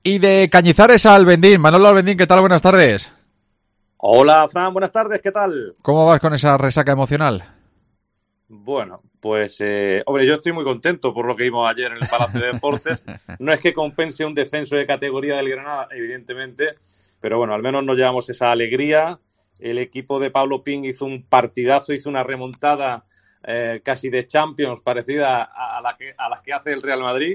Y de Cañizares a Albendín. Manolo Albendín, ¿qué tal? Buenas tardes. Hola, Fran, buenas tardes, ¿qué tal? ¿Cómo vas con esa resaca emocional? Bueno, pues, hombre, yo estoy muy contento por lo que vimos ayer en el Palacio de Deportes. No es que compense un descenso de categoría del Granada, evidentemente, pero bueno, al menos nos llevamos esa alegría. El equipo de Pablo Pin hizo un partidazo, hizo una remontada casi de Champions, parecida a las que hace el Real Madrid.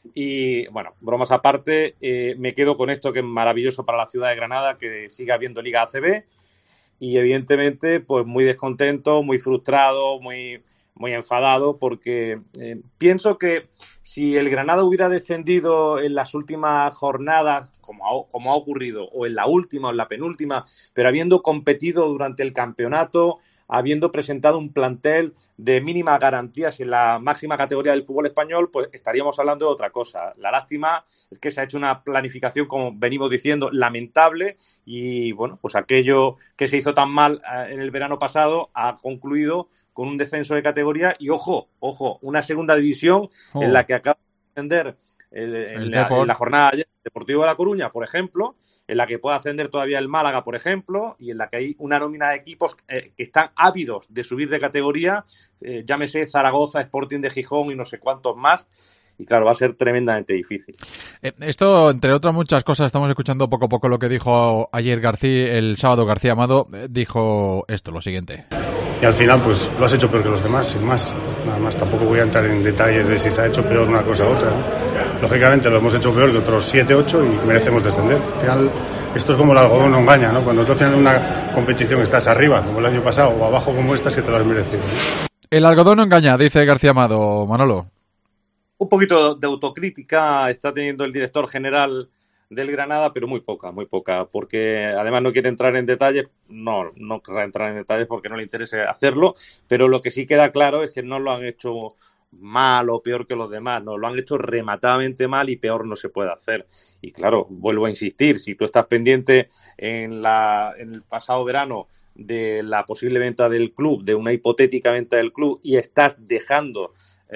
Y bueno, bromas aparte, me quedo con esto que es maravilloso para la ciudad de Granada, que siga habiendo Liga ACB. Y evidentemente pues muy descontento, muy frustrado, muy enfadado porque pienso que si el Granada hubiera descendido en las últimas jornadas, como ha ocurrido, o en la última o en la penúltima, pero habiendo competido durante el campeonato, habiendo presentado un plantel de mínimas garantías en la máxima categoría del fútbol español, pues estaríamos hablando de otra cosa. La lástima es que se ha hecho una planificación, como venimos diciendo, lamentable y, bueno, pues aquello que se hizo tan mal en el verano pasado ha concluido con un descenso de categoría y, ojo, una segunda división en la que acaba de ascender El en la Depor. jornada de ayer, Deportivo de La Coruña, por ejemplo, en la que puede ascender todavía el Málaga, por ejemplo, y en la que hay una nómina de equipos que están ávidos de subir de categoría, llámese Zaragoza, Sporting de Gijón y no sé cuántos más. Y claro, va a ser tremendamente difícil. Esto, entre otras muchas cosas, estamos escuchando poco a poco lo que dijo ayer el sábado García Amado. Dijo esto, lo siguiente. Y al final, pues lo has hecho peor que los demás, sin más. Nada más, tampoco voy a entrar en detalles de si se ha hecho peor una cosa u otra, ¿no? Lógicamente lo hemos hecho peor que otros 7, 8 y merecemos descender. Al final, esto es como el algodón no engaña, ¿no? Cuando tú al final en una competición estás arriba, como el año pasado, o abajo como esta, es que te lo has merecido, ¿no? El algodón no engaña, dice García Amado, Manolo. Un poquito de autocrítica está teniendo el director general del Granada, pero muy poca, porque además no quiere entrar en detalles, no querrá entrar en detalles porque no le interese hacerlo, pero lo que sí queda claro es que no lo han hecho mal o peor que los demás, no, lo han hecho rematadamente mal y peor no se puede hacer. Y claro, vuelvo a insistir, si tú estás pendiente en el pasado verano de la posible venta del club, de una hipotética venta del club, y estás dejando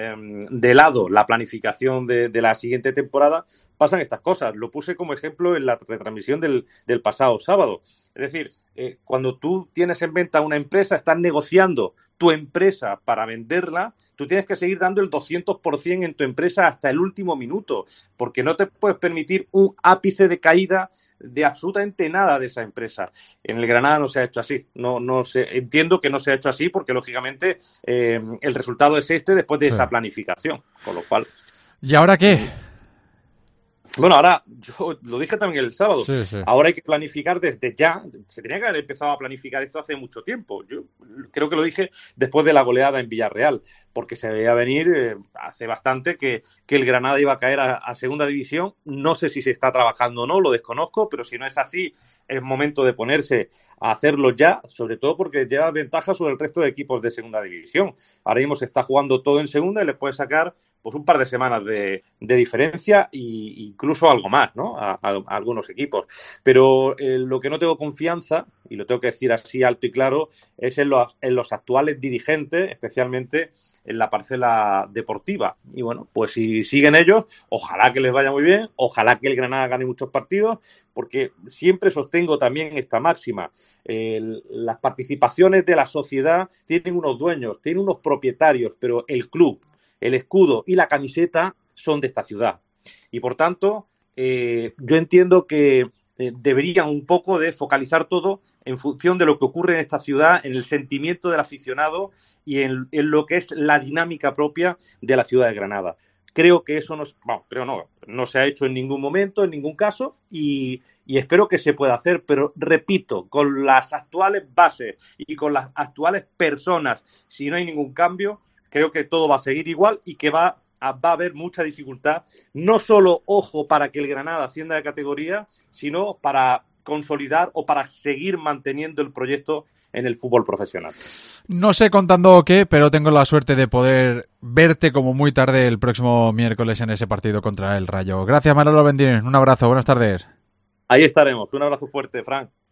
de lado la planificación de la siguiente temporada, pasan estas cosas. Lo puse como ejemplo en la retransmisión del pasado sábado. Es decir, cuando tú tienes en venta una empresa, estás negociando tu empresa para venderla, tú tienes que seguir dando el 200% en tu empresa hasta el último minuto, porque no te puedes permitir un ápice de caída de absolutamente nada de esa empresa. En el Granada no se ha hecho así. Entiendo que no se ha hecho así porque, lógicamente, el resultado es este después de Sí. esa planificación. Con lo cual, ¿Y ahora qué? bueno, ahora, yo lo dije también el sábado, Sí, sí. ahora hay que planificar desde ya. Se tenía que haber empezado a planificar esto hace mucho tiempo. Yo creo que lo dije después de la goleada en Villarreal, porque se veía venir hace bastante que el Granada iba a caer a segunda división. No sé si se está trabajando o no, lo desconozco, pero si no es así, es momento de ponerse a hacerlo ya, sobre todo porque lleva ventaja sobre el resto de equipos de segunda división. Ahora mismo se está jugando todo en segunda y les puede sacar pues un par de semanas de diferencia e incluso algo más, ¿no? A algunos equipos. Pero lo que no tengo confianza, y lo tengo que decir así alto y claro, es en los actuales dirigentes, especialmente en la parcela deportiva. Y bueno, pues si siguen ellos, ojalá que les vaya muy bien, ojalá que el Granada gane muchos partidos, porque siempre sostengo también esta máxima. Las participaciones de la sociedad tienen unos dueños, tienen unos propietarios, pero el club, el escudo y la camiseta son de esta ciudad. Y por tanto, yo entiendo que deberían un poco de focalizar todo en función de lo que ocurre en esta ciudad, en el sentimiento del aficionado y en lo que es la dinámica propia de la ciudad de Granada. Creo que eso no se ha hecho en ningún momento, en ningún caso, y espero que se pueda hacer, pero repito, con las actuales bases y con las actuales personas, si no hay ningún cambio, creo que todo va a seguir igual y que va a haber mucha dificultad, no solo, ojo, para que el Granada ascienda de categoría, sino para consolidar o para seguir manteniendo el proyecto en el fútbol profesional. No sé contando qué, pero tengo la suerte de poder verte como muy tarde el próximo miércoles en ese partido contra el Rayo. Gracias, Manolo Albendín. Un abrazo, buenas tardes. Ahí estaremos. Un abrazo fuerte, Fran.